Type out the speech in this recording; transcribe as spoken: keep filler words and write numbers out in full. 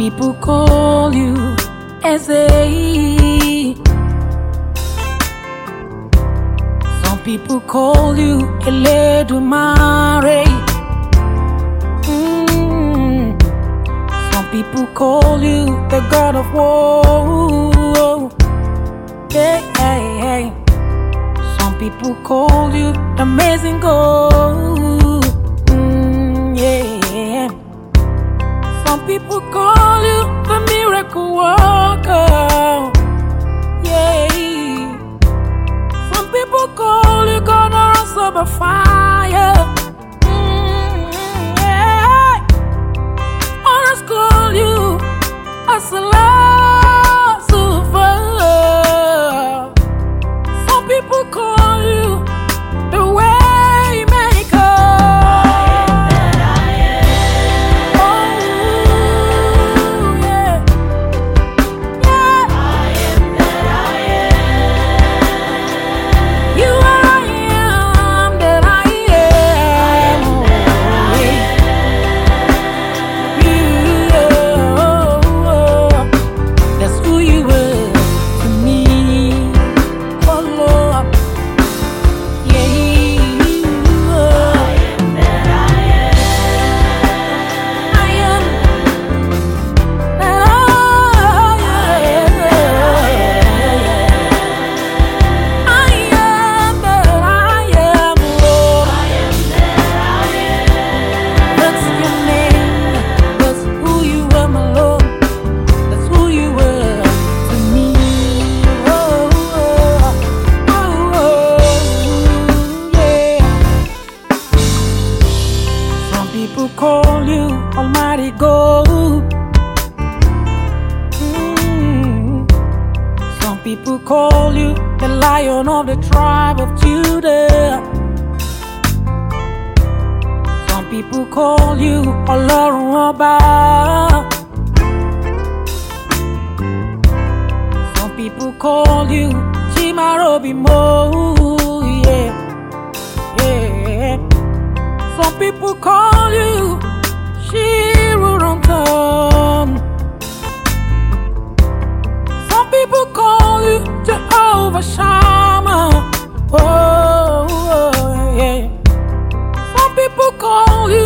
people call you Eze. Some people call you Eledumare. Mm. Some people call you the God of War. Yeah, yeah, yeah. Some people call you Amazing God. Mm, yeah. Some people call you the Miracle Worker. Yeah. Some people call you God of Answer by Fire. Mm, yeah. Others call you Asala Silver. Some people call you the Waymaker. People call you Almighty God. Mm. Some people call you the Lion of the tribe of Judah. Some people call you Ọlọ́run Ọba. Some people call you Chimarobimo. Yeah, yeah. Some people call you Shiruntam. Some people call you Jehovah Shammah. Oh, oh, yeah. Some people call you